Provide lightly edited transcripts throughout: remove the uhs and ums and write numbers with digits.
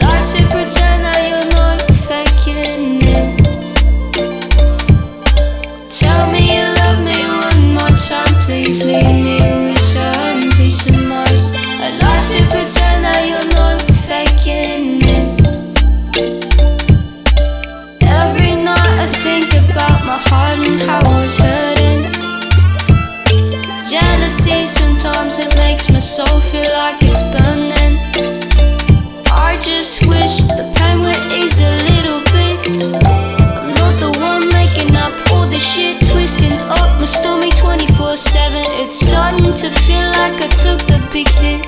like to pretend that you're not faking it. Tell me you love me one more time, please leave me with some peace of mind. I like to pretend that you're not faking it. Every night I think about my heart and how it's hurting. Jealousy sometimes it makes my soul feel like it's burning. I just wish the pain would ease a little bit. I'm not the one making up all this shit, twisting up my stomach 24/7. It's starting to feel like I took the big hit.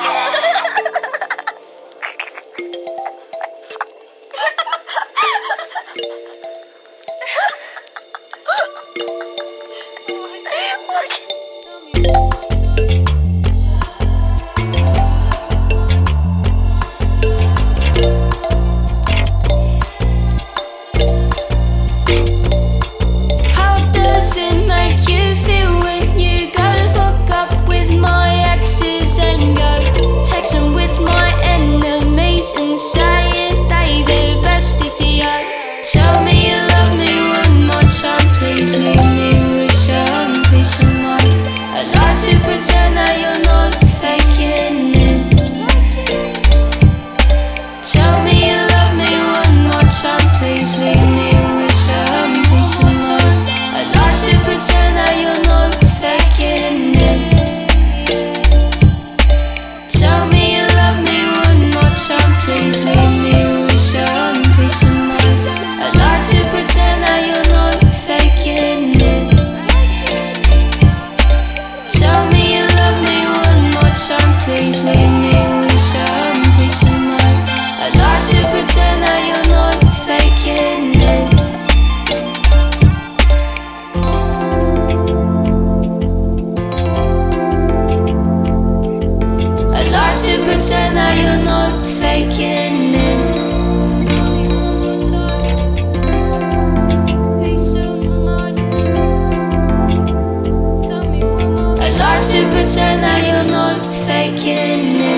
How does it make you feel when you go hook up with my exes and go texting with my enemies and saying they the besties to you? Tell me you love me one more time, please leave me with some peace of mind. I like to pretend that you're not faking it. Tell me you love me one more time, please leave me with some peace of mind. I like to pretend that you're not faking it. Tell me you love me one more time, please leave me with some peace of mind. I like to pretend that you're not faking it. Tell me you love me one more time, please leave me with some peace of mind. I like to pretend that you're not faking it. I like to pretend that you're not faking it. Tell me one more time, peace of mind. Tell me one more. I like to pretend that you're not faking it.